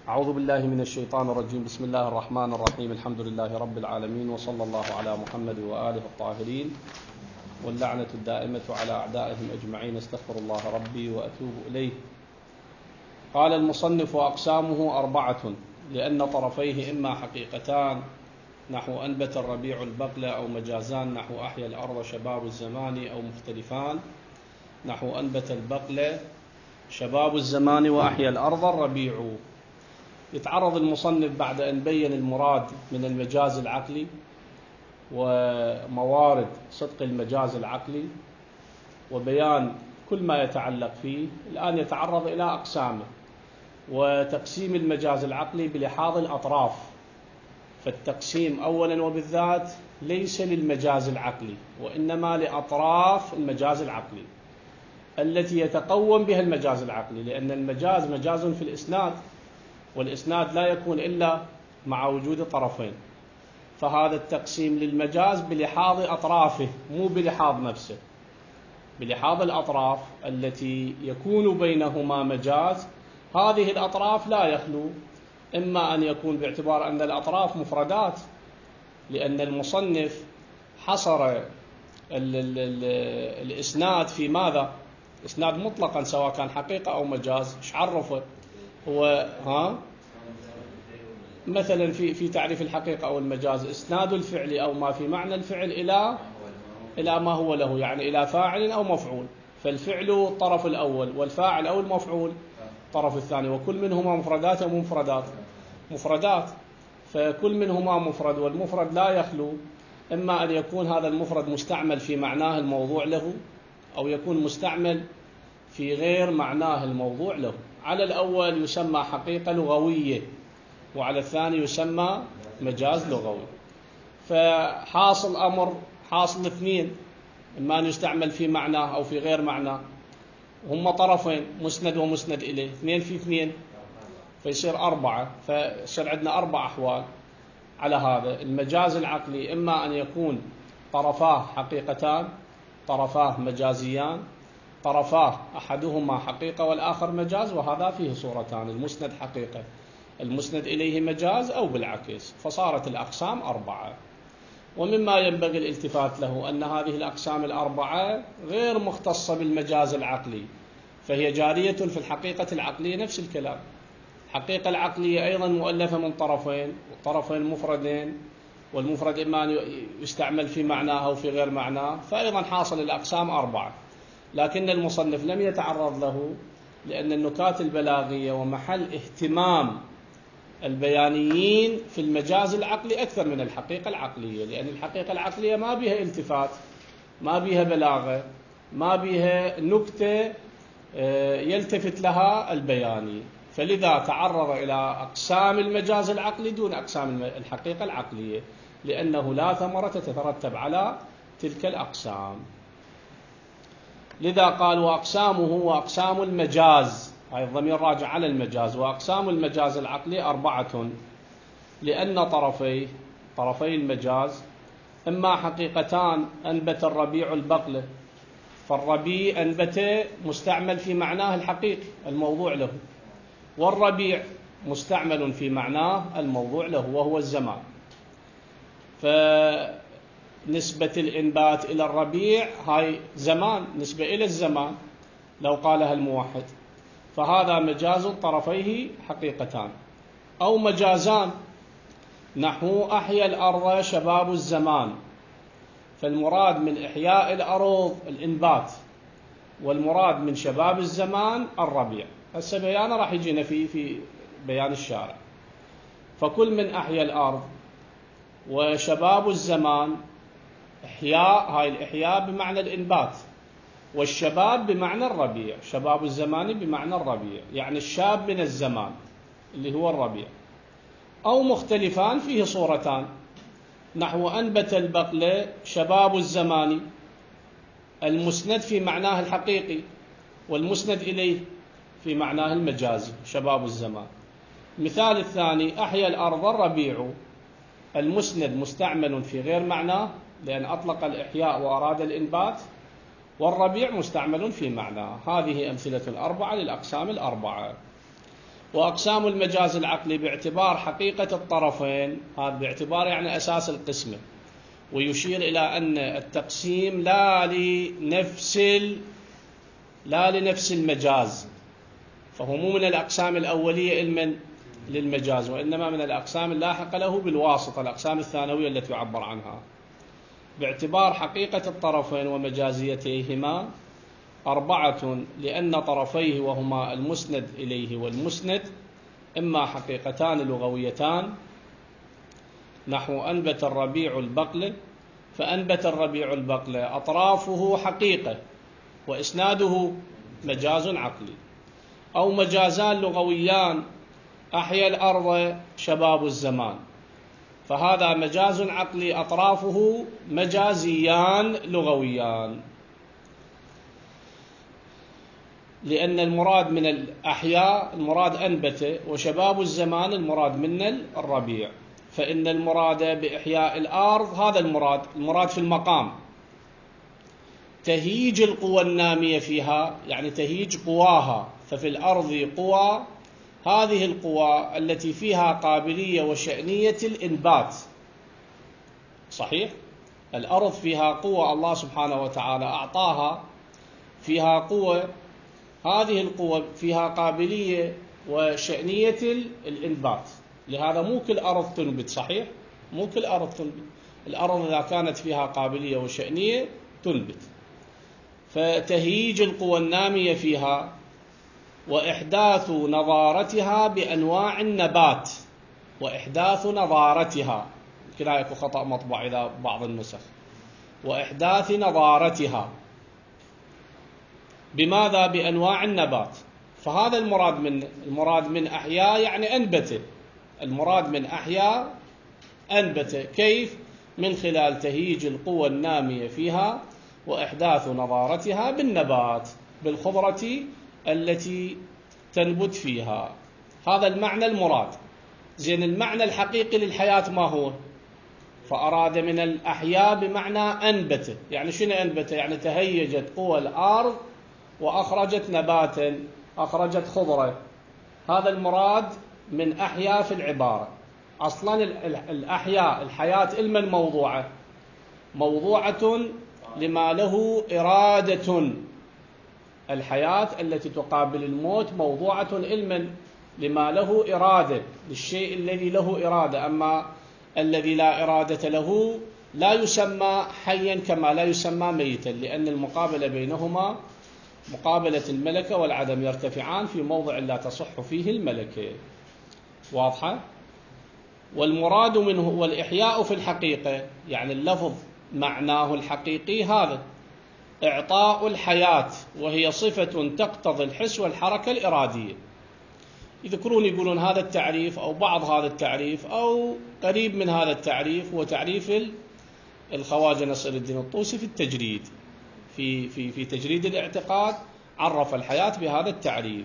أعوذ بالله من الشيطان الرجيم. بسم الله الرحمن الرحيم. الحمد لله رب العالمين، وصلى الله على محمد وآله الطاهرين، واللعنة الدائمة على أعدائهم أجمعين. استغفر الله ربي وأتوب إليه. قال المصنف: وأقسامه 4، لأن طرفيه إما حقيقتان نحو أنبت الربيع البقل، أو مجازان نحو أحيا الأرض شباب الزمان، أو مختلفان نحو أنبت البقل شباب الزمان وأحيا الأرض الربيع. يتعرض المصنف بعد أن بين المراد من المجاز العقلي وموارد صدق المجاز العقلي وبيان كل ما يتعلق فيه، الآن يتعرض إلى أقسامه وتقسيم المجاز العقلي بلحاظ الأطراف. فالتقسيم أولا وبالذات ليس للمجاز العقلي، وإنما لأطراف المجاز العقلي التي يتقوم بها المجاز العقلي، لأن المجاز مجاز في الإسناد، والإسناد لا يكون إلا مع وجود طرفين. فهذا التقسيم للمجاز بلحاظ أطرافه، مو بلحاظ نفسه، بلحاظ الأطراف التي يكون بينهما مجاز. هذه الأطراف لا يخلو إما أن يكون باعتبار أن الأطراف مفردات، لأن المصنف حصر الإسناد في ماذا؟ إسناد مطلقا سواء كان حقيقة أو مجاز. إيش عرفه هو؟ مثلا في تعريف الحقيقة أو المجاز: إسناد الفعل أو ما في معنى الفعل إلى ما هو له، يعني إلى فاعل أو مفعول. فالفعل الطرف الأول، والفاعل أو المفعول الطرف الثاني، وكل منهما مفردات أو مفردات. فكل منهما مفرد، والمفرد لا يخلو إما أن يكون هذا المفرد مستعمل في معناه الموضوع له، أو يكون مستعمل في غير معناه الموضوع له. على الأول يسمى حقيقة لغوية، وعلى الثاني يسمى مجاز لغوي. فحاصل أمر، حاصل اثنين، إما أن يستعمل في معناه أو في غير معناه. هم طرفين، مسند ومسند إليه، 2 في 2 فيصير 4. فيصير عندنا 4 أحوال على هذا المجاز العقلي: إما أن يكون طرفاه حقيقتان، طرفاه مجازيان، طرفاه أحدهما حقيقة والآخر مجاز، وهذا فيه صورتان: المسند حقيقة، المسند إليه مجاز، أو بالعكس. فصارت الأقسام 4. ومما ينبغي الالتفات له أن هذه الأقسام 4 غير مختصة بالمجاز العقلي، فهي جارية في الحقيقة العقلية. نفس الكلام، الحقيقة العقلية أيضا مؤلفة من طرفين، والطرفين مفردين، والمفرد إما أن يستعمل في معناه أو في غير معناه. فأيضا حاصل الأقسام 4، لكن المصنف لم يتعرض له، لأن النكات البلاغية ومحل اهتمام البيانيين في المجاز العقلي أكثر من الحقيقة العقلية، لأن الحقيقة العقلية ما بها التفات، ما بها بلاغة، ما بها نكتة يلتفت لها البياني. فلذا تعرض إلى أقسام المجاز العقلي دون أقسام الحقيقة العقلية، لأنه لا ثمرة تترتب على تلك الأقسام. لذا قال: وأقسامه وأقسام المجاز، هاي الضمير راجع على المجاز. وأقسام المجاز العقلي 4، لأن طرفي المجاز إما حقيقتان: أنبت الربيع البقل، فالربيع أنبت مستعمل في معناه الحقيقي الموضوع له، والربيع مستعمل في معناه الموضوع له وهو الزمان. فنسبة الإنبات إلى الربيع هاي زمان، نسبة إلى الزمان لو قالها الموحد. فهذا مجاز طرفيه حقيقتان. أو مجازان نحو أحيا الأرض شباب الزمان، فالمراد من إحياء الأرض الإنبات، والمراد من شباب الزمان الربيع. هسه بيانه راح يجينا في بيان الشارع. فكل من أحيا الأرض وشباب الزمان، إحياء، هاي الإحياء بمعنى الإنبات، والشباب بمعنى الربيع، شباب الزمان بمعنى الربيع، يعني الشاب من الزمان اللي هو الربيع. أو مختلفان فيه صورتان: نحو أنبت البقل شباب الزمان، المسند في معناه الحقيقي، والمسند إليه في معناه المجازي شباب الزمان. مثال الثاني: أحيا الأرض الربيع، المسند مستعمل في غير معناه لأن أطلق الإحياء وأراد الإنبات، والربيع مستعمل في معناه. هذه أمثلة 4 للأقسام 4. وأقسام المجاز العقلي باعتبار حقيقة الطرفين، هذا باعتبار يعني أساس القسمة، ويشير إلى أن التقسيم لا لنفس المجاز، فهو مو من الأقسام الأولية للمجاز، وإنما من الأقسام اللاحقة له بالواسطة، الأقسام الثانوية التي يعبر عنها. باعتبار حقيقة الطرفين ومجازيتيهما 4، لأن طرفيه وهما المسند إليه والمسند إما حقيقتان لغويتان، نحو أنبت الربيع البقل، فأنبت الربيع البقل أطرافه حقيقة وإسناده مجاز عقلي، أو مجازان لغويان، أحيا الأرض شباب الزمان، فهذا مجاز عقلي أطرافه مجازيان لغويان، لأن المراد من الأحياء المراد أنبت، وشباب الزمان المراد من الربيع، فإن المراد بإحياء الأرض هذا المراد في المقام تهيج القوى النامية فيها، يعني تهيج قواها، ففي الأرض قوى، هذه القوى التي فيها قابلية وشأنية الإنبات، صحيح؟ الأرض فيها قوة الله سبحانه وتعالى أعطاها، فيها قوة، هذه القوة فيها قابلية وشأنية الإنبات، لهذا مو كل أرض تنبت، صحيح؟ مو كل أرض تنبت، الأرض إذا كانت فيها قابلية وشأنية تنبت، فتهيج القوى النامية فيها وإحداث نضارتها بأنواع النبات، وإحداث نضارتها، كلا يكون خطأ مطبع إلى بعض النسخ، وإحداث نضارتها بماذا؟ بأنواع النبات، فهذا المراد من أحياء يعني أنبت، المراد من أحياء أنبت، كيف؟ من خلال تهيج القوى النامية فيها وإحداث نضارتها بالنبات، بالخضرة التي تنبت فيها، هذا المعنى المراد. زين، المعنى الحقيقي للحياة ما هو؟ فأراد من الأحياء بمعنى أنبت، يعني شنو أنبت؟ يعني تهيجت قوى الأرض وأخرجت نباتا، أخرجت خضرة، هذا المراد من أحياء في العبارة. أصلا الأحياء الحياة المن موضوعة لما له إرادة، الحياة التي تقابل الموت موضوعة علما لما له إرادة، للشيء الذي له إرادة، أما الذي لا إرادة له لا يسمى حيا كما لا يسمى ميتا، لأن المقابلة بينهما مقابلة الملكة والعدم، يرتفعان في موضع لا تصح فيه الملكة، واضحة؟ والمراد منه والإحياء في الحقيقة، يعني اللفظ معناه الحقيقي هذا إعطاء الحياة، وهي صفة تقتضي الحس والحركة الإرادية. يذكرون يقولون هذا التعريف أو بعض هذا التعريف أو قريب من هذا التعريف هو تعريف الخواجة نصر الدين الطوسي في التجريد، في تجريد الاعتقاد عرف الحياة بهذا التعريف: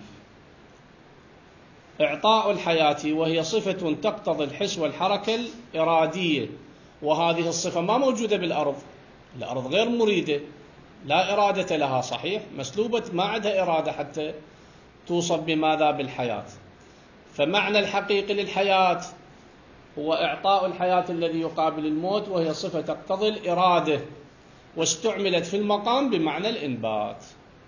إعطاء الحياة وهي صفة تقتضي الحس والحركة الإرادية، وهذه الصفة ما موجودة بالأرض، الأرض غير مريدة، لا إرادة لها، صحيح؟ مسلوبة، ما عندها إرادة حتى توصف بماذا؟ بالحياة. فمعنى الحقيقي للحياة هو إعطاء الحياة الذي يقابل الموت، وهي صفة تقتضي الإرادة، واستعملت في المقام بمعنى الإنبات.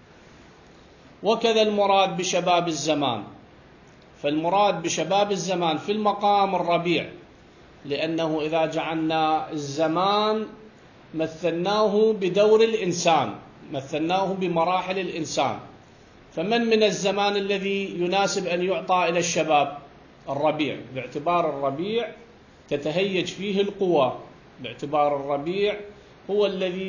وكذا المراد بشباب الزمان، فالمراد بشباب الزمان في المقام الربيع، لأنه إذا جعلنا الزمان مثلناه بدور الإنسان، مثلناه بمراحل الإنسان، فمن الزمان الذي يناسب أن يعطى إلى الشباب؟ الربيع، باعتبار الربيع تتهيج فيه القوى، باعتبار الربيع هو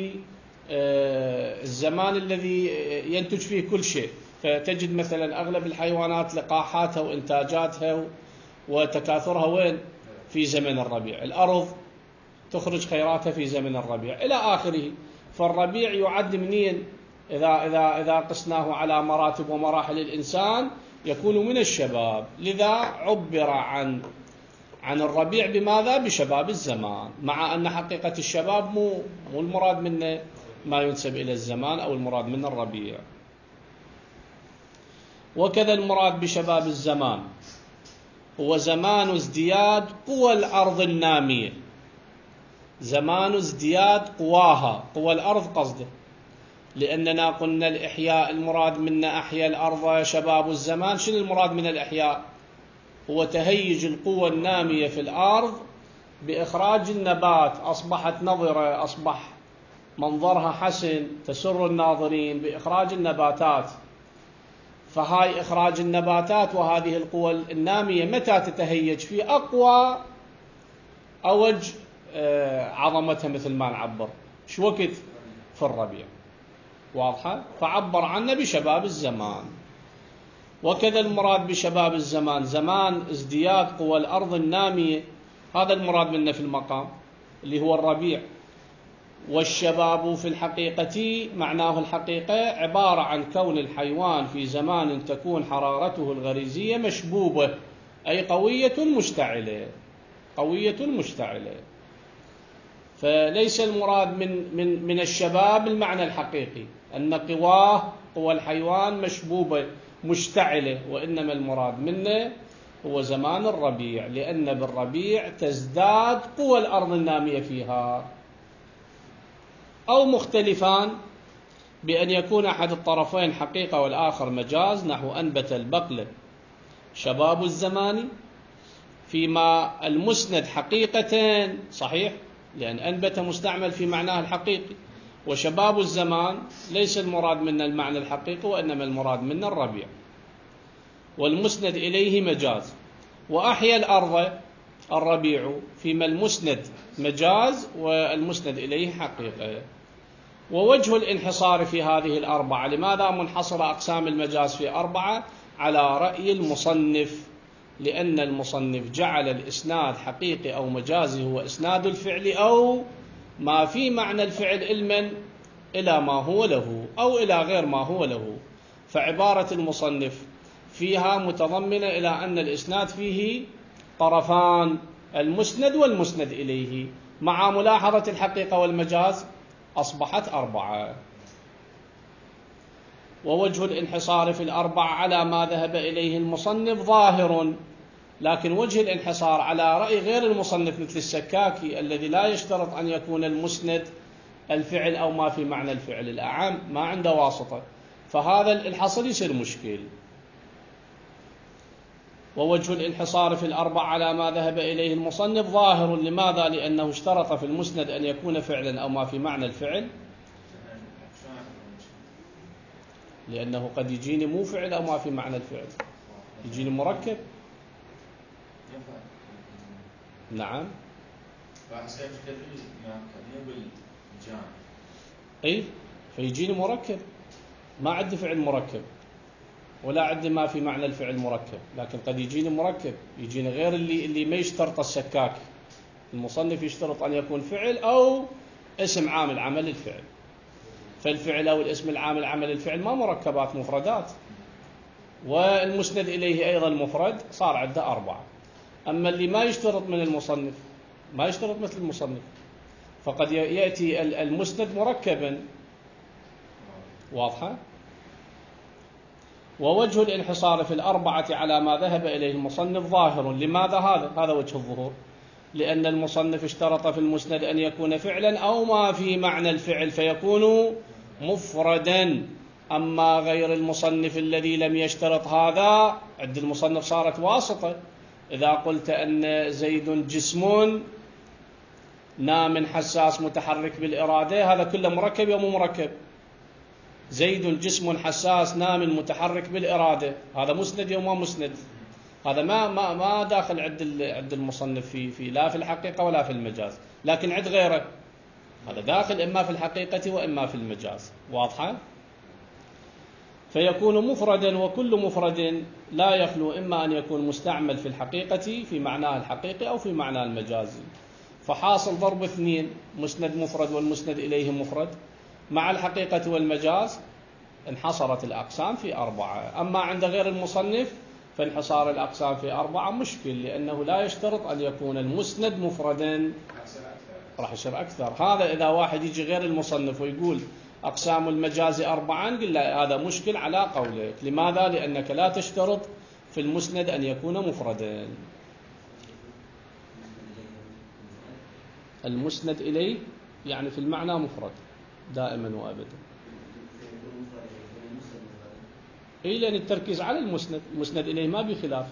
الزمان الذي ينتج فيه كل شيء، فتجد مثلا أغلب الحيوانات لقاحاتها وإنتاجاتها وتكاثرها وين؟ في زمن الربيع، الأرض تخرج خيراتها في زمن الربيع إلى آخره. فالربيع يعد منين؟ إذا قسناه على مراتب ومراحل الإنسان يكون من الشباب، لذا عبر عن الربيع بماذا؟ بشباب الزمان، مع أن حقيقة الشباب مو المراد منه ما ينسب إلى الزمان أو المراد من الربيع. وكذا المراد بشباب الزمان هو زمان ازدياد قوى الأرض النامية، زمان ازدياد قواها، قوى الأرض قصده، لأننا قلنا الإحياء المراد منا أحيا الأرض شباب الزمان. شنو المراد من الإحياء؟ هو تهيج القوى النامية في الأرض بإخراج النبات، أصبحت نضرة، أصبح منظرها حسن تسر الناظرين بإخراج النباتات. فهاي إخراج النباتات وهذه القوى النامية متى تتهيج؟ في أقوى أوج عظمتها، مثل ما نعبر شو وقت؟ في الربيع. واضحة؟ فعبر عنه بشباب الزمان. وكذا المراد بشباب الزمان زمان ازدياد قوى الأرض النامية، هذا المراد منه في المقام اللي هو الربيع. والشباب في الحقيقة معناه الحقيقة عبارة عن كون الحيوان في زمان تكون حرارته الغريزية مشبوبة، أي قوية مشتعلة، قوية مشتعلة. فليس المراد من الشباب المعنى الحقيقي أن قواه قوى الحيوان مشبوبة مشتعلة، وإنما المراد منه هو زمان الربيع، لأن بالربيع تزداد قوى الأرض النامية فيها. أو مختلفان بأن يكون أحد الطرفين حقيقة والآخر مجاز، نحو أنبت البقلة شباب الزمان، فيما المسند حقيقتين صحيح، لأن أنبت مستعمل في معناه الحقيقي، وشباب الزمان ليس المراد من المعنى الحقيقي وإنما المراد من الربيع، والمسند إليه مجاز. وأحيا الأرض الربيع، فيما المسند مجاز والمسند إليه حقيقة. ووجه الانحصار في هذه الأربعة، لماذا منحصر أقسام المجاز في أربعة؟ على رأي المصنف، لأن المصنف جعل الإسناد حقيقي أو مجازي هو إسناد الفعل أو ما في معنى الفعل علما إلى ما هو له أو إلى غير ما هو له. فعبارة المصنف فيها متضمنة إلى أن الإسناد فيه طرفان، المسند والمسند إليه، مع ملاحظة الحقيقة والمجاز أصبحت أربعة. ووجه الانحصار في الأربعة على ما ذهب إليه المصنف ظاهر، لكن وجه الانحصار على رأي غير المصنف مثل السكاكي الذي لا يشترط أن يكون المسند الفعل أو ما في معنى الفعل الأعم، ما عنده واسطة، فهذا الحصر يصير مشكل. ووجه الانحصار في الأربعة على ما ذهب إليه المصنف ظاهر، لماذا؟ لأنه اشترط في المسند أن يكون فعلا أو ما في معنى الفعل، لأنه قد يجيني مو فعل أو ما في معنى الفعل، يجيني مركب. نعم. أي فيجيني مركب، ما عندي فعل مركب ولا عندي ما في معنى الفعل مركب، لكن قد يجيني مركب، يجيني غير اللي ما يشترط السكاك. المصنف يشترط أن يكون فعل أو اسم عامل عمل الفعل، فالفعل أو الاسم العامل عمل الفعل ما مركبات، مفردات، والمسند إليه أيضا مفرد، صار عنده أربعة. أما اللي ما يشترط من المصنف، ما يشترط مثل المصنف، فقد يأتي المسند مركبا. واضحة؟ ووجه الانحصار في الأربعة على ما ذهب إليه المصنف ظاهر، لماذا؟ هذا وجه الظهور، لأن المصنف اشترط في المسند أن يكون فعلا أو ما في معنى الفعل فيكون مفردا. أما غير المصنف الذي لم يشترط هذا، عند المصنف صارت واسطة. إذا قلت أن زيد جسم نام حساس متحرك بالإرادة، هذا كله مركب أو مو مركب؟ زيد جسم حساس نام متحرك بالإرادة، هذا مسند أو ما مسند؟ هذا ما داخل عند المصنف في لا في الحقيقة ولا في المجاز، لكن عند غيره هذا داخل إما في الحقيقة وإما في المجاز. واضحة؟ فيكون مفردا، وكل مفرد لا يخلو إما أن يكون مستعمل في الحقيقة في معناه الحقيقي أو في معناه المجازي. فحاصل ضرب اثنين، مسند مفرد والمسند إليه مفرد، مع الحقيقة والمجاز انحصرت الأقسام في أربعة. أما عند غير المصنف فانحصار الأقسام في أربعة مشكل، لأنه لا يشترط أن يكون المسند مفردا، راح يصير أكثر. هذا إذا واحد يجي غير المصنف ويقول أقسام المجاز 4 قل هذا مشكل على قولك. لماذا؟ لأنك لا تشترط في المسند أن يكون مفردا. المسند إليه يعني في المعنى مفرد دائما وأبدا. إيه، لأن التركيز على المسند إليه ما بخلاف.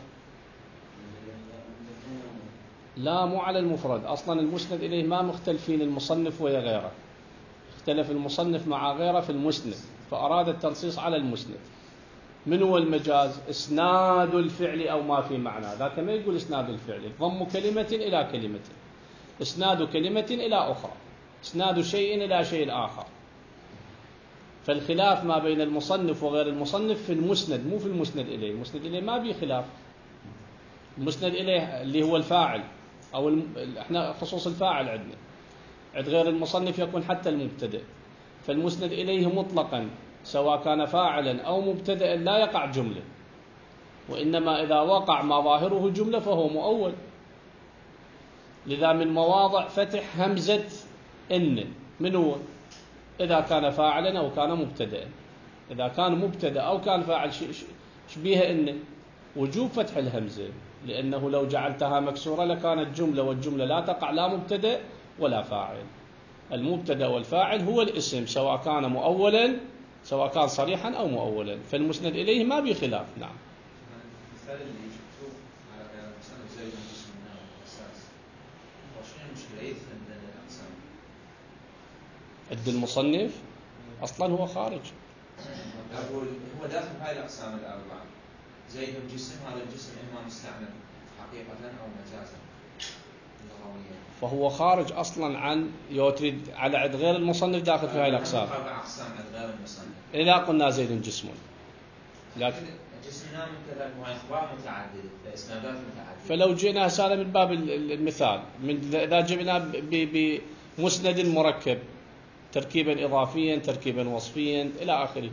لا، مو على المفرد. أصلا المسند إليه ما مختلفين المصنف ويا غيره، اختلف المصنف مع غيره في المسند، فأراد التنصيص على المسند. من هو المجاز؟ إسناد الفعل أو ما في معنى. ذاك ما يقول إسناد الفعل، ضم كلمة إلى كلمة، إسناد كلمة إلى أخرى، إسناد شيء إلى شيء آخر. فالخلاف ما بين المصنف وغير المصنف في المسند، مو في المسند إليه. المسند إليه ما بيه خلاف. المسند إليه اللي هو الفاعل، أو احنا خصوص الفاعل عندنا، عند غير المصنف يكون حتى المبتدئ. فالمسند إليه مطلقا سواء كان فاعلا أو مبتدئا لا يقع جملة، وإنما إذا وقع ما ظاهره جملة فهو مؤول. لذا من مواضع فتح همزة إن من هو؟ إذا كان فاعلا أو كان مبتدئا. إذا كان مبتدأ أو كان فاعل شبيه إن وجوب فتح الهمزة، لأنه لو جعلتها مكسورة لكانت جملة، والجملة لا تقع لا مبتدأ ولا فاعل. المبتدأ والفاعل هو الاسم، سواء كان مؤولا، سواء كان صريحا أو مؤولا. فالمسند إليه ما بخلاف. نعم. المثال اللي شفتوه على مسند زيد الجسم من الأساس، وشنو المشكلة يدخل بين الأقسام؟ عد المصنف أصلا هو خارج. أقول هو داخل هاي الأقسام الأربعة. زيد الجسم، هذا الجسم إما مستعمل حقيقة أو مجازا لغويا، فهو خارج أصلا عن يوتريد على عد غير المصنف داخل في هاي الأقسام. 4 أقسام عد غير المصنف. إذا قلنا زيد جسم، لكن جسمنا من كذلك هو أخبار متعددة لإسنادات متعددة. فلو جينا هسه من باب المثال، إذا جبنا بمسند مركب تركيبا إضافيا تركيبا وصفيا إلى آخره،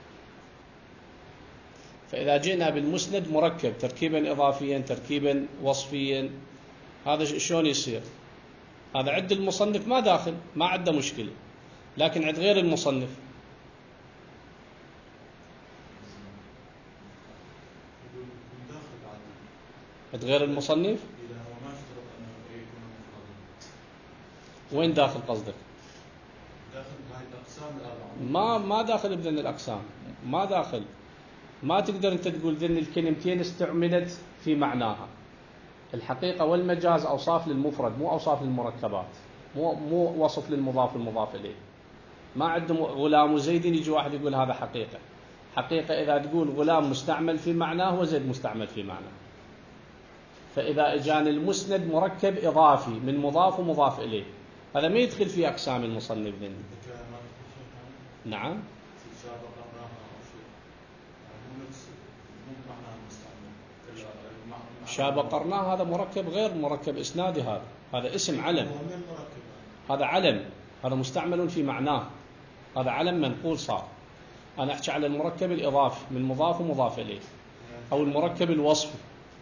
فإذا جئنا بالمسند مركب تركيبا إضافيا تركيبا وصفيا، هذا شلون يصير؟ هذا عند المصنف ما داخل، ما عنده مشكلة، لكن عند غير المصنف عند غير المصنف وين داخل قصدك؟ داخل هاي الأقسام الأربعة. ما داخل بذن الأقسام، ما داخل. ما تقدر أنت تقول ذن الكلمتين استعملت في معناها. الحقيقة والمجاز أوصاف للمفرد، مو أوصاف للمركبات، مو وصف للمضاف والمضاف إليه. ما عندهم غلام زيد يجي واحد يقول هذا حقيقة. حقيقة إذا تقول غلام مستعمل في معناه وزيد مستعمل في معناه. فإذا اجاني المسند مركب إضافي من مضاف ومضاف إليه، هذا ما يدخل في أقسام المصنف ذن. نعم. شاب قرناه هذا مركب غير مركب إسنادي، هذا اسم علم، هذا علم، هذا مستعمل في معناه، هذا علم منقول صار. أنا أحكي على المركب الإضافي من مضاف ومضاف إليه، أو المركب الوصفي.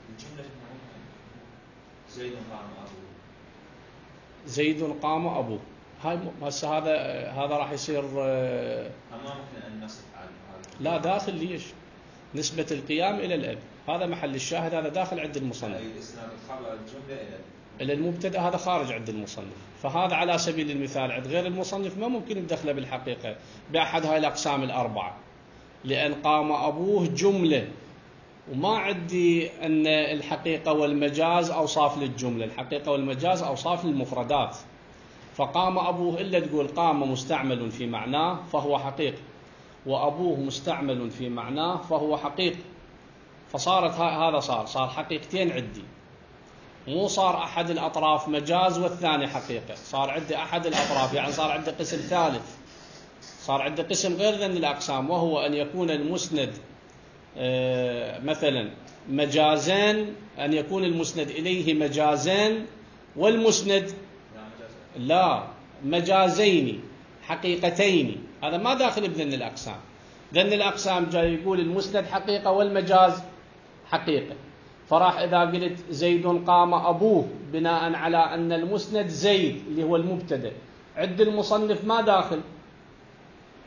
زيد قام أبوه، هاي هسه هذا راح يصير ما ممكن أن نصف على لا داخل. ليش؟ نسبة القيام إلى الأب، هذا محل الشاهد، هذا داخل عند المصنف. الإسناد الخبر الجملة إلى المبتدأ، هذا خارج عند المصنف. فهذا على سبيل المثال عند غير المصنف ما ممكن ندخله بالحقيقة بأحد هاي الأقسام الأربعة، لأن قام أبوه جملة، وما عندي أن الحقيقة والمجاز أوصاف للجملة، الحقيقة والمجاز أوصاف للمفردات. فقام أبوه إلا تقول قام مستعمل في معناه فهو حقيقي، وأبوه مستعمل في معناه فهو حقيقي. فصارت هذا صار حقيقتين عندي، مو صار أحد الأطراف مجاز والثاني حقيقة، صار عندي أحد الأطراف، يعني صار عندي قسم ثالث، صار عندي قسم غير ذن الأقسام، وهو أن يكون المسند مثلا مجازان، أن يكون المسند إليه مجازان، والمسند لا مجازين حقيقتين. هذا ما داخل بذن الأقسام. ذن الأقسام جاي يقول المسند حقيقة والمجاز حقيقة. فراح إذا قلت زيد قام أبوه بناء على أن المسند زيد اللي هو المبتدأ، عند المصنف ما داخل،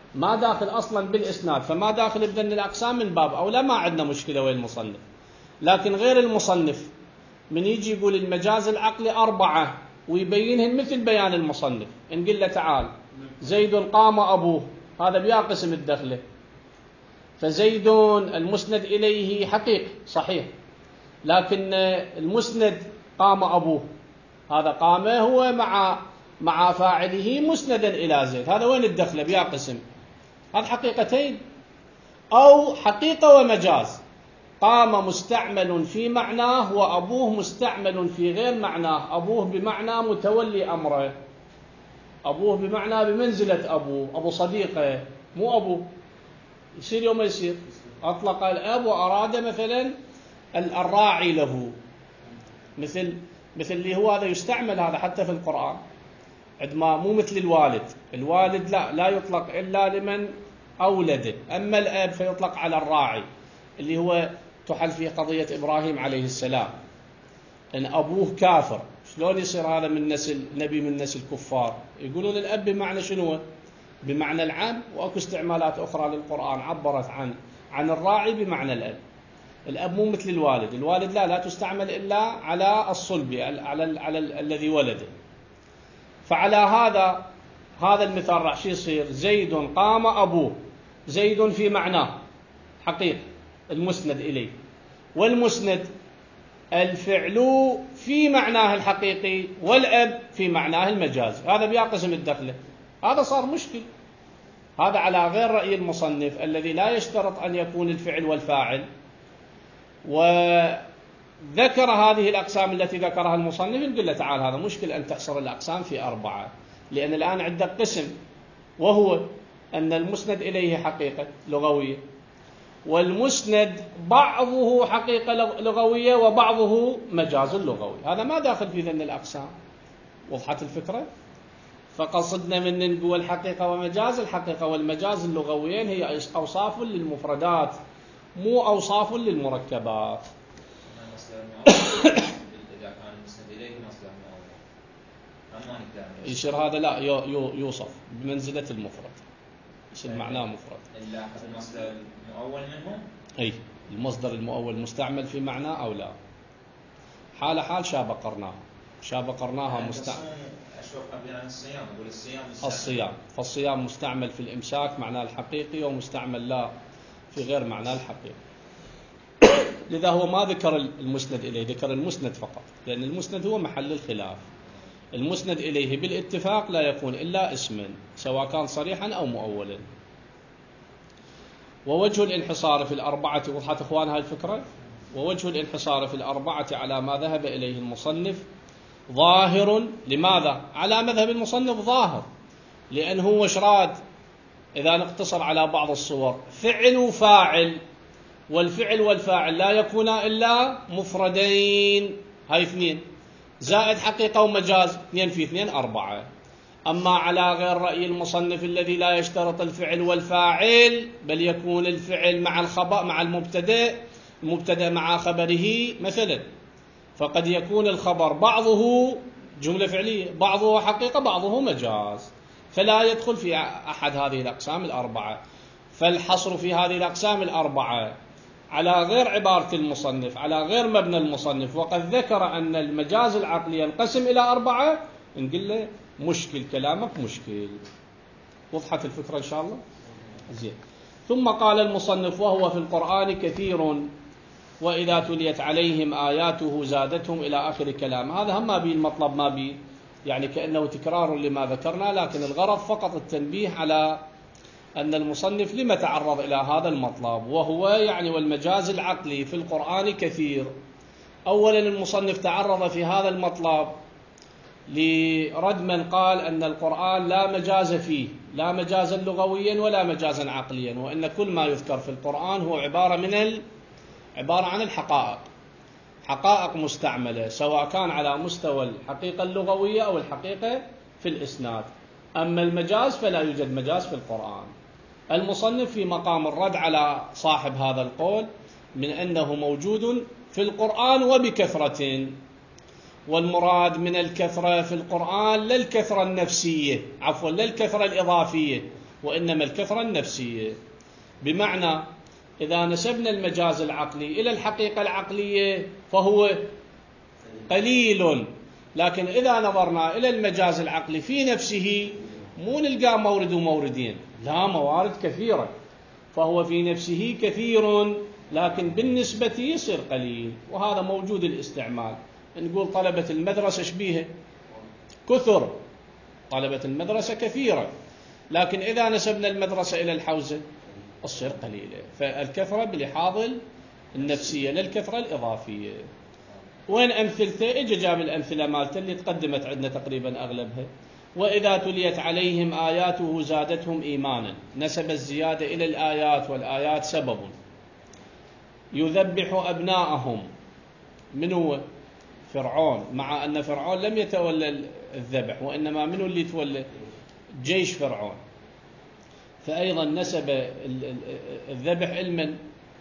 ما داخل أصلا بالإسناد، فما داخل بذن الأقسام من باب أولى ما عندنا مشكلة وين المصنف. لكن غير المصنف من يجي يقول المجاز العقلي 4 ويبينهن مثل بيان المصنف، نقول له تعال زيد قام أبوه، هذا بيا قسم الدخلة، فزيد المسند إليه حقيقي صحيح، لكن المسند قام أبوه، هذا قام هو مع فاعله مسندا إلى زيد، هذا وين الدخلة بيا قسم؟ هذا حقيقتين، أو حقيقة ومجاز، قام مستعمل في معناه وأبوه مستعمل في غير معناه، أبوه بمعنى متولي أمره، أبوه بمعنى بمنزلة أبو صديقه، مو أبوه. يصير يوم يصير أطلق الأب وأراد مثلا الراعي له، مثل اللي هو هذا يستعمل هذا حتى في القرآن، عندما مو مثل الوالد لا يطلق إلا لمن أولده، أما الأب فيطلق على الراعي، اللي هو تحل فيه قضية إبراهيم عليه السلام، أن أبوه كافر، شلون يصير هذا من نسل نبي من نسل كفار؟ يقولون الأب بمعنى شنو؟ بمعنى العم، وأكو استعمالات أخرى للقرآن عبرت عن الراعي بمعنى الأب مو مثل الوالد لا تستعمل إلا على الصلب، على الذي ولده. فعلى هذا المثال راح شو يصير؟ زيد قام أبوه، زيد في معناه حقيقي المسند إليه، والمسند الفعل في معناه الحقيقي والأب في معناه المجاز، هذا بيقسم الدخلة. هذا صار مشكل، هذا على غير رأي المصنف الذي لا يشترط أن يكون الفعل والفاعل، وذكر هذه الأقسام التي ذكرها المصنف. نقول له تعال هذا مشكل أن تحصر الأقسام في 4، لأن الآن عندك قسم وهو أن المسند إليه حقيقة لغوية، والمسند بعضه حقيقة لغوية وبعضه مجاز لغوي، هذا ما داخل في ذن الأقسام. وضحت الفكرة؟ فقصدنا من نقول الحقيقة ومجاز، الحقيقة والمجاز اللغويين هي أوصاف للمفردات مو أوصاف للمركبات. يصير هذا لا يوصف بمنزلة المفرد، يصير معناه مفرد. إلا حتى المصدر المؤول منهم؟ أي المصدر المؤول مستعمل في معناه أو لا، حال شابقرناها مستعمل. أشوف قبل عن الصيام، أقول الصيام فالصيام مستعمل في الإمساك معناه الحقيقي، ومستعمل لا في غير معناه الحقيقي. لذا هو ما ذكر المسند إليه، ذكر المسند فقط، لأن المسند هو محل الخلاف. المسند إليه بالاتفاق لا يكون إلا اسما، سواء كان صريحا أو مؤولا. ووجه الانحصار في 4، وضحت إخوان هاي الفكرة؟ ووجه الانحصار في 4 على ما ذهب إليه المصنف ظاهر. لماذا؟ على مذهب المصنف ظاهر، لأنه وش راد؟ إذا نقتصر على بعض الصور، فعل وفاعل، والفعل والفاعل لا يكون إلا مفردين، هاي 2، زائد حقيقة ومجاز، 2 في 2 4. أما على غير رأي المصنف الذي لا يشترط الفعل والفاعل، بل يكون الفعل مع الخبر مع المبتدأ مع خبره مثلا، فقد يكون الخبر بعضه جملة فعلية، بعضه حقيقة، بعضه مجاز، فلا يدخل في أحد هذه الأقسام 4. فالحصر في هذه الأقسام 4 على غير عبارة المصنف، على غير مبنى المصنف، وقد ذكر أن المجاز العقلي ينقسم إلى 4، نقول له مشكل، كلامك مشكل. وضحت الفكرة إن شاء الله؟ زين. ثم قال المصنف: وهو في القرآن كثير، وإذا تليت عليهم آياته زادتهم، إلى آخر كلام. هذا هم ما بي المطلب، ما بي يعني كأنه تكرار لما ذكرنا، لكن الغرض فقط التنبيه على أن المصنف لما تعرض إلى هذا المطلب، وهو يعني والمجاز العقلي في القرآن كثير. أولا المصنف تعرض في هذا المطلب لرد من قال أن القرآن لا مجاز فيه، لا مجازا لغويا ولا مجازا عقليا، وأن كل ما يذكر في القرآن هو عبارة عن حقائق مستعملة، سواء كان على مستوى الحقيقة اللغوية أو الحقيقة في الإسناد. أما المجاز فلا يوجد مجاز في القرآن. المصنف في مقام الرد على صاحب هذا القول من أنه موجود في القرآن وبكثرة، والمراد من الكثرة في القرآن لا الكثرة النفسية، لا الكثرة الإضافية، وإنما الكثرة النفسية. بمعنى إذا نسبنا المجاز العقلي إلى الحقيقة العقلية فهو قليل، لكن إذا نظرنا إلى المجاز العقلي في نفسه مو نلقى مورد وموردين، لا، موارد كثيرة، فهو في نفسه كثير لكن بالنسبة يصير قليل. وهذا موجود الاستعمال. نقول طلبة المدرسة شبيهة كثر، طلبة المدرسة كثيرة، لكن إذا نسبنا المدرسة إلى الحوزة تصير قليلة. فالكثرة بلحاظ النفسية للكثرة الإضافية. وين أمثلته؟ إجا جاب الأمثلة مالته اللي تقدمت عندنا تقريبا أغلبها. وإذا تليت عليهم آياته زادتهم إيمانا، نسب الزيادة إلى الآيات، والآيات سبب. يذبح أبناءهم، من هو؟ فرعون، مع أن فرعون لم يتولى الذبح، وإنما منه اللي تولى؟ جيش فرعون. فأيضا نسب الذبح علما.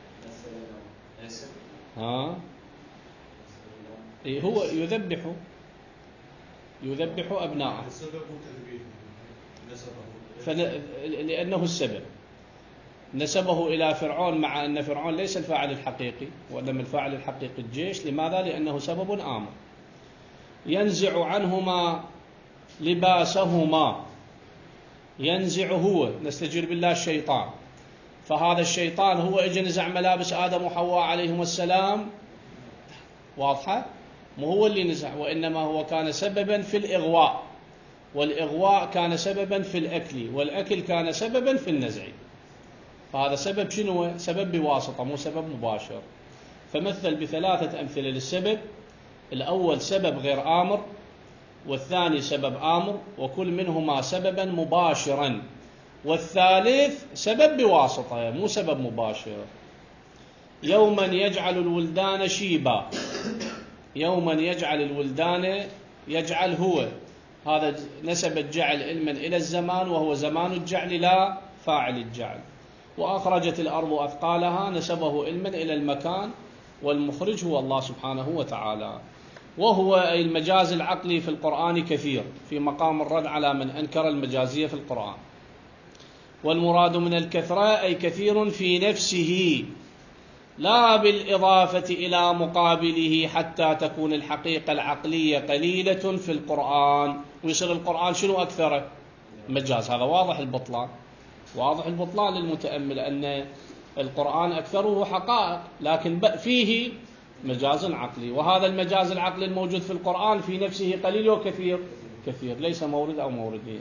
هو يذبح أبناءه لأنه السبب. نسبه إلى فرعون مع أن فرعون ليس الفاعل الحقيقي، وإنما الفاعل الحقيقي الجيش. لماذا؟ لأنه سبب آمر. ينزع عنهما لباسهما، ينزع هو، نستجير بالله الشيطان، فهذا الشيطان هو اجى نزع ملابس آدم وحواء عليهم السلام، واضحة؟ مو هو اللي نزع، وإنما هو كان سببا في الإغواء، والإغواء كان سببا في الأكل، والأكل كان سببا في النزع. فهذا سبب شنو؟ سبب بواسطة، مو سبب مباشر. فمثل بثلاثة أمثلة للسبب. الأول سبب غير آمر، والثاني سبب آمر، وكل منهما سببا مباشرا، والثالث سبب بواسطة مو سبب مباشر. يوما يجعل الولدان شيبا، يوما يجعل الولدان، يجعل هو، هذا نسب الجعل علما إلى الزمان، وهو زمان الجعل لا فاعل الجعل. وأخرجت الأرض أثقالها، نسبه علما إلى المكان، والمخرج هو الله سبحانه وتعالى. وهو أي المجاز العقلي في القرآن كثير، في مقام الرد على من أنكر المجازية في القرآن. والمراد من الكثرة أي كثير في نفسه، لا بالإضافة إلى مقابله، حتى تكون الحقيقة العقلية قليلة في القرآن ويصير القرآن شنو أكثره؟ مجاز. هذا واضح البطلان، واضح البطلان للمتأمل، أن القرآن أكثره حقائق لكن فيه مجاز عقلي، وهذا المجاز العقلي الموجود في القرآن في نفسه قليل وكثير، كثير، ليس مورد أو موردين.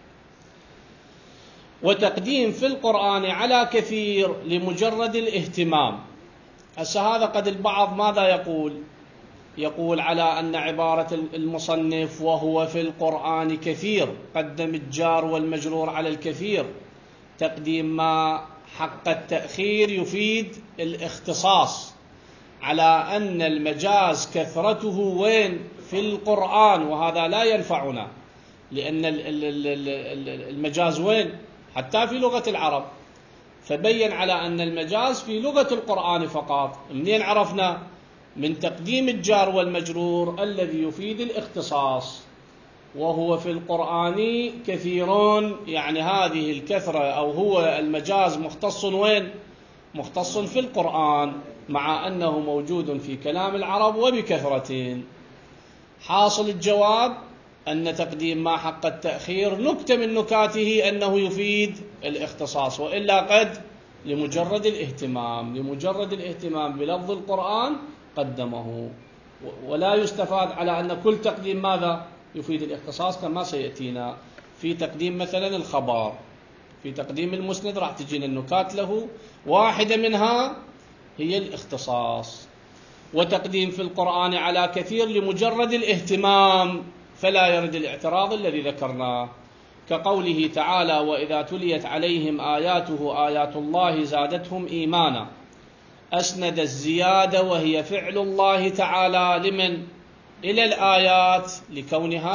وتقديم في القرآن على كثير لمجرد الاهتمام. هذا قد البعض ماذا يقول على أن عبارة المصنف وهو في القرآن كثير قدم الجار والمجرور على الكثير، تقديم ما حق التأخير يفيد الاختصاص، على أن المجاز كثرته وين؟ في القرآن، وهذا لا ينفعنا، لأن المجاز وين؟ حتى في لغة العرب. فبين على أن المجاز في لغة القرآن فقط. منين عرفنا؟ من تقديم الجار والمجرور الذي يفيد الاختصاص، وهو في القرآن كثيرون، يعني هذه الكثرة أو هو المجاز مختص وين؟ مختص في القرآن، مع أنه موجود في كلام العرب وبكثرة. حاصل الجواب أن تقديم ما حق التأخير نكتة من نكاته أنه يفيد الاختصاص، وإلا قد لمجرد الاهتمام بلفظ القرآن قدمه، ولا يستفاد على أن كل تقديم ماذا؟ يفيد الاختصاص، كما سيأتينا في تقديم مثلا الخبر، في تقديم المسند راح تجينا النكات له، واحدة منها هي الاختصاص. وتقديم في القرآن على كثير لمجرد الاهتمام، فلا يرد الاعتراض الذي ذكرناه، كقوله تعالى: وإذا تليت عليهم آياته آيات الله زادتهم إيمانا. أسند الزيادة وهي فعل الله تعالى لمن؟ إلى الآيات، لكونها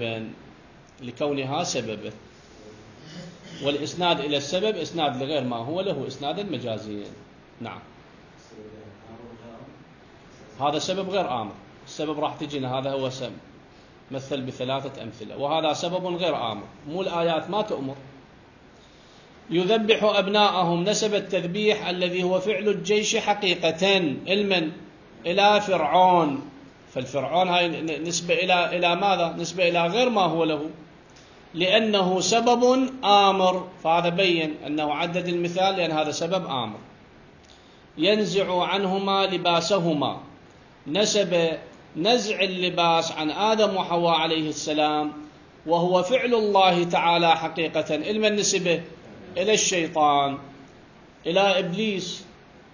سببا، والإسناد إلى السبب إسناد لغير ما هو له إسنادا مجازيا. نعم، هذا سبب غير آمر. السبب راح تجينا، هذا هو سبب، مثل بثلاثة أمثلة، وهذا سبب غير آمر، مو الآيات ما تأمر. يذبح أبناءهم، نسب التذبيح الذي هو فعل الجيش حقيقة علما إلى فرعون. فالفرعون هاي نسبة إلى ماذا؟ نسبة إلى غير ما هو له، لأنه سبب آمر. فهذا بين أنه عدد المثال لأن هذا سبب آمر. ينزع عنهما لباسهما، نسب نزع اللباس عن آدم وحواء عليه السلام، وهو فعل الله تعالى حقيقة. علما نسبه إلى الشيطان، إلى إبليس،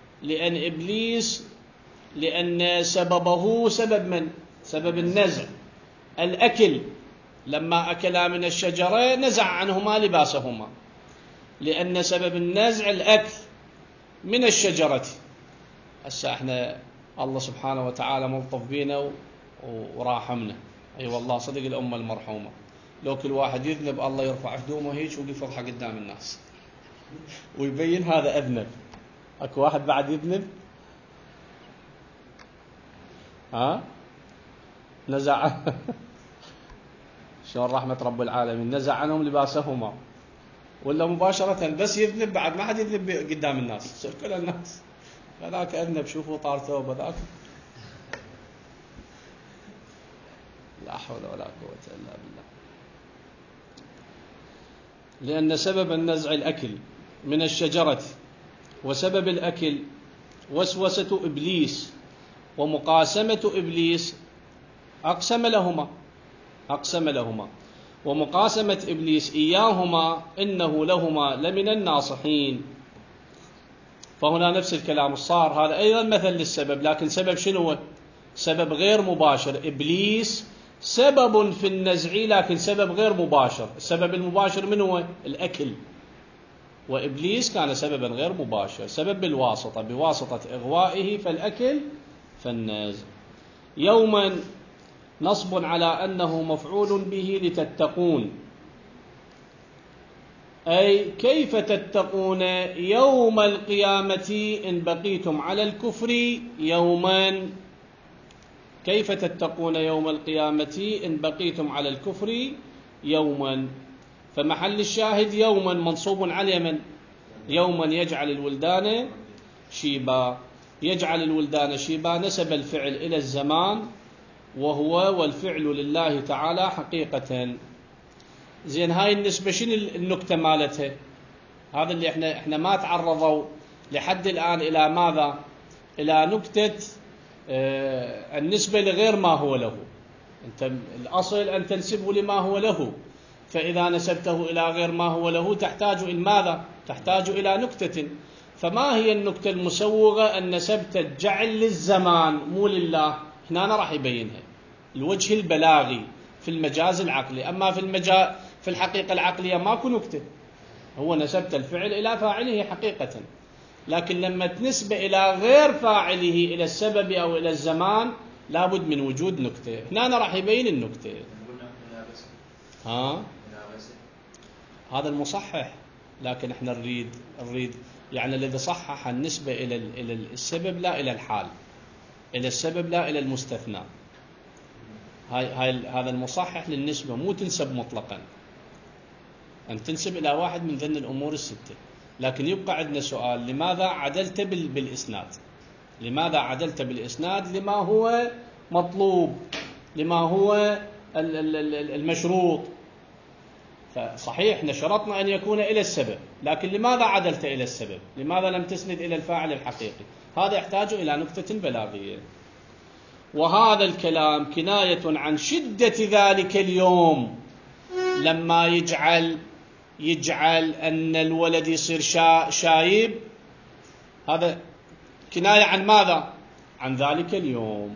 لأن سببه سبب من؟ سبب النزع، الأكل. لما أكلا من الشجرة نزع عنهما لباسهما، لأن سبب النزع الأكل من الشجرة. هسه احنا الله سبحانه وتعالى ملطف بينا وراحمنا. أي والله صدق الأمة المرحومة، لو كل واحد يذنب الله يرفع هدومه هيك ويفضحه قدام الناس ويبين هذا أذنب. أكو واحد بعد يذنب؟ نزع شلون رحمة رب العالمين، نزع عنهم لباسهما، ولا مباشرة بس يذنب بعد ما حد يذنب قدام الناس، يصير كل الناس هذاك أذنب شوفوا طار ثوب هذاك. لا حول ولا قوة إلا بالله. لأن سبب النزع الأكل من الشجرة، وسبب الأكل وسوسة إبليس ومقاسمة إبليس. أقسم لهما ومقاسمة إبليس إياهما إنه لهما لمن الناصحين. فهنا نفس الكلام الصار، هذا أيضا مثل للسبب، لكن سبب شنو؟ سبب غير مباشر. إبليس سبب في النزع لكن سبب غير مباشر. السبب المباشر من هو؟ الأكل. وإبليس كان سببا غير مباشر، سبب بالواسطة، بواسطة إغوائه فالأكل فالنزع. يوما نصب على أنه مفعول به لتتقون، أي كيف تتقون يوم القيامة إن بقيتم على الكفر يوما. كيف تتقون يوم القيامة إن بقيتم على الكفر يوما. فمحل الشاهد يوما منصوب على من؟ يوما يجعل الولدان شيبا. يجعل الولدان شيبا نسب الفعل إلى الزمان، وهو والفعل لله تعالى حقيقة. زين، هاي النسبة شنو النكتة مالتها؟ هذا اللي احنا ما تعرضوا لحد الآن إلى ماذا؟ إلى نكتة النسبة لغير ما هو له. أنت الأصل أن تنسبه لما هو له، فإذا نسبته إلى غير ما هو له تحتاج إلى ماذا؟ تحتاج إلى نكتة. فما هي النكتة المسوغة أن نسبت الجعل للزمان مو لله؟ هنا راح يبينها الوجه البلاغي في المجاز العقلي. أما في الحقيقة العقلية ماكو نكتة، هو نسبت الفعل إلى فاعله حقيقة، لكن لما تنسب إلى غير فاعله إلى السبب أو إلى الزمان لابد من وجود نكتة. هنا راح يبين النكتة. هذا المصحح، لكن احنا نريد يعني الذي صحح النسبة إلى السبب لا إلى الحال، إلى السبب لا إلى المستثنى. هذا المصحح للنسبة مو تنسب مطلقا، أن تنسب إلى واحد من ذن الأمور الستة. لكن يبقى عندنا سؤال، لماذا عدلت بالإسناد؟ لماذا عدلت بالإسناد لما هو مطلوب، لما هو المشروط؟ فصحيح نشرطنا أن يكون إلى السبب، لكن لماذا عدلت إلى السبب؟ لماذا لم تسند إلى الفاعل الحقيقي؟ هذا يحتاج إلى نكتة بلاغية. وهذا الكلام كناية عن شدة ذلك اليوم، لما يجعل أن الولد يصير شايب. هذا كناية عن ماذا؟ عن ذلك اليوم.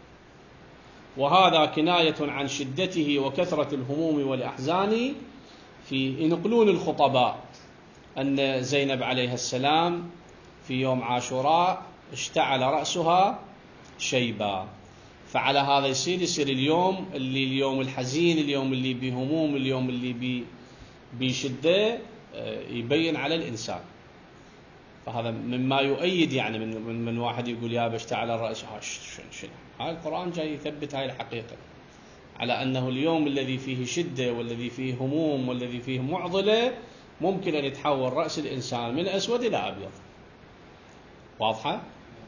وهذا كناية عن شدته وكثرة الهموم والأحزان. ينقلون الخطباء أن زينب عليها السلام في يوم عاشوراء اشتعل رأسها شيبا. فعلى هذا يصير اليوم الحزين، اليوم اللي بهموم، اليوم اللي بشدة يبين على الإنسان. فهذا مما يؤيد يعني من واحد يقول يا باشتعل الرأس. هاي القرآن جاي يثبت هاي الحقيقة على أنه اليوم الذي فيه شدة والذي فيه هموم والذي فيه معضلة ممكن أن يتحول رأس الإنسان من أسود إلى أبيض. واضحة؟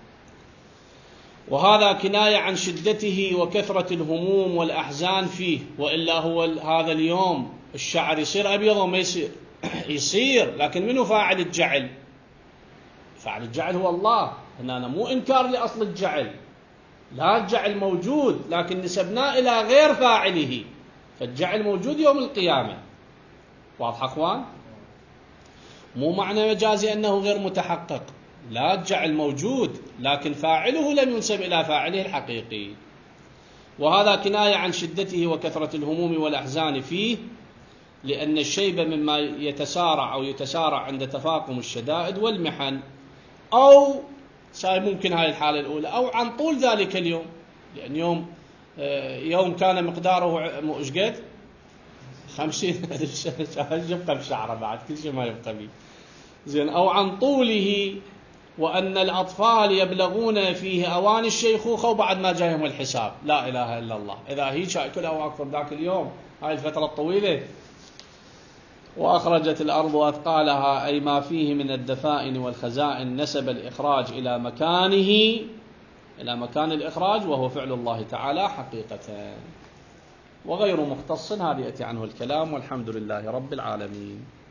وهذا كناية عن شدته وكثرة الهموم والأحزان فيه، وإلا هو هذا اليوم الشعر يصير أبيض وما يصير؟ يصير، لكن منو فاعل الجعل؟ فاعل الجعل هو الله. هنا مو إنكار لأصل الجعل، لا، الجعل موجود لكن نسبناه إلى غير فاعله، فالجعل موجود يوم القيامة. واضح أخوان؟ مو معنى مجازي أنه غير متحقق، لا، الجعل موجود لكن فاعله لم ينسب إلى فاعله الحقيقي. وهذا كناية عن شدته وكثرة الهموم والأحزان فيه، لأن الشيب مما يتسارع أو يتسارع عند تفاقم الشدائد والمحن، أو ممكن هاي الحالة الأولى، أو عن طول ذلك اليوم، لأن يوم كان مقداره ايش قد 50,000 سنة، يبقى بشعره بعد كل شيء ما يبقى به زين، أو عن طوله، وأن الأطفال يبلغون فيه أوان الشيخوخة وبعد ما جاهم الحساب. لا إله إلا الله. إذا هي كلها واقفة ذاك اليوم، هاي الفترة الطويلة. وأخرجت الأرض أثقالها، أي ما فيه من الدفائن والخزائن، نسب الإخراج إلى مكانه، إلى مكان الإخراج، وهو فعل الله تعالى حقيقة، وغير مختص هذا يأتي عنه الكلام، والحمد لله رب العالمين.